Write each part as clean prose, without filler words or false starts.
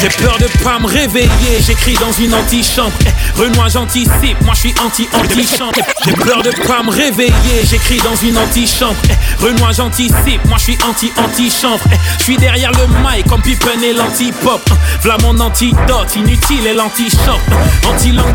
J'ai peur de pas me réveiller, j'écris dans une antichambre. Renoir j'anticipe, moi je suis anti-antichambre. J'ai peur de pas me réveiller, j'écris dans une antichambre. Renoir j'anticipe, moi je suis anti-antichambre. Je suis derrière le mic comme Pippen et l'anti-pop. V'là mon antidote, inutile et l'anti-choc. Anti-langue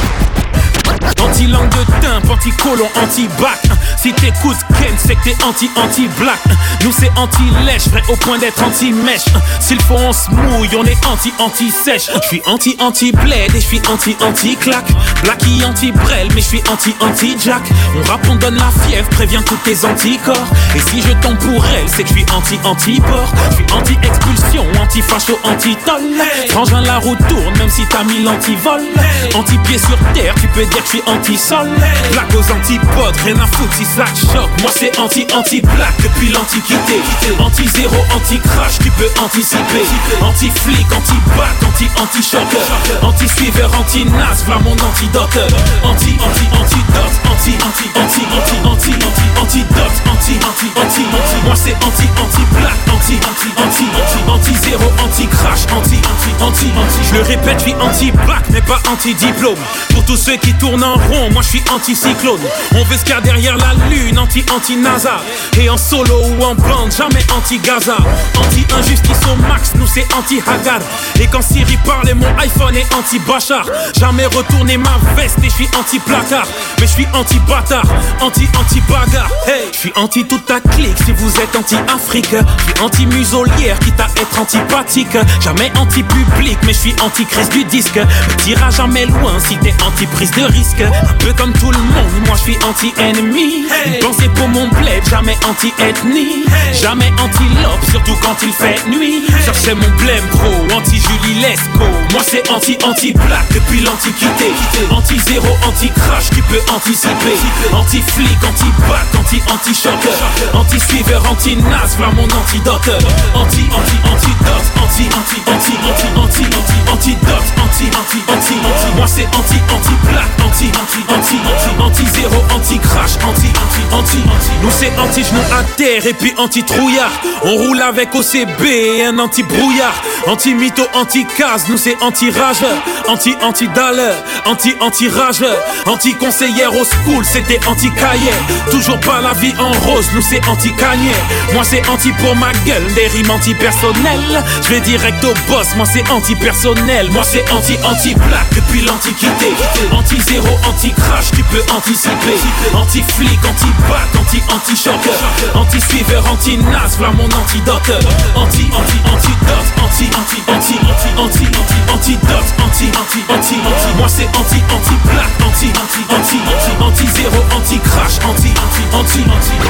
de timbre, anti-colon, anti-bac. Si t'écoutes Ken, c'est que t'es anti-black. Nous c'est anti-lèche, vrai au point d'être anti-mèche. S'il faut on se mouille, on est anti-sèche. J'suis anti-bled et j'suis anti-claque. Blacky anti-brel, mais j'suis anti-jack. On rappe, on donne la fièvre, prévient tous tes anticorps. Et si je tombe pour elle, c'est que j'suis anti-port. J'suis anti-expulsion, anti-facho, anti-toll. Frangin la roue tourne, même si t'as mis l'anti-vol. Anti-pied sur terre, tu peux dire que j'suis anti-sol. Black aux antipodes, rien à foutre si ça te choque. Moi c'est anti-black depuis l'antiquité. Anti-zéro, anti-crash, tu peux anticiper. Anti-flic, anti-bac, anti-choqueur. Anti-suiveur, anti-nas, v'là mon antidote. Anti-antidote, anti-antidote, anti-anti. Moi c'est anti-black, anti-zéro, anti-crash, anti. Je le répète, je suis anti-black mais pas anti-diplôme. Pour tous ceux qui tournent en rond, moi je suis anti-cyclone. On veut se cacher derrière la lune, anti-NASA. Et en solo ou en bande, jamais anti-Gaza. Anti-injustice au max, nous c'est anti-Haggard. Et quand Siri parle, mon iPhone est anti-Bachar. Jamais retourner ma veste et je suis anti-placard. Mais je suis anti-bâtard, anti-bagarre. Hey, je suis anti toute ta clique si vous êtes anti-Afrique. Je suis anti-musolière, quitte à être antipathique. Jamais anti-public, mais je suis anti-crise du disque. Ne t'iras jamais loin si t'es anti-prise de risque. Un peu comme tout le monde, moi je suis anti-ennemi. Une pensée pour mon bled, jamais anti-ethnie. Jamais anti-lope, surtout quand il fait nuit. Cherchez mon blême pro, anti-Julie Lescaut. Moi c'est anti-black depuis l'antiquité. Anti-zéro, anti-crash, tu peux anticiper. Anti-flic, anti-bac, anti-choqueur. Anti-suiveur, anti-nas, v'là mon antidote. Anti-antidote, anti-antidote, anti. Moi c'est anti-black, anti-zéro, anti-crash, anti. Nous c'est anti-genou à terre et puis anti-trouillard. On roule avec OCB et un anti-brouillard. Anti-mytho, anti-case, nous c'est anti-rageur. Anti-dalleur, anti-rageur. Anti-conseillère au school, c'était anti-cahier. Toujours pas la vie en rose, nous c'est anti-cagné. Moi c'est anti pour ma gueule, des rimes anti-personnelles. Je vais direct au boss, moi c'est anti-personnel. Moi c'est anti-black depuis l'antiquité. Anti-zéro, anti-crash, tu peux anticiper. Anti-flic, anti-bac, anti-choqueur. Anti-suiveur, anti-nas, v'là mon antidote. Anti-antidote, anti-antidote, anti. Moi c'est anti-black, anti-zéro, anti-crash, anti.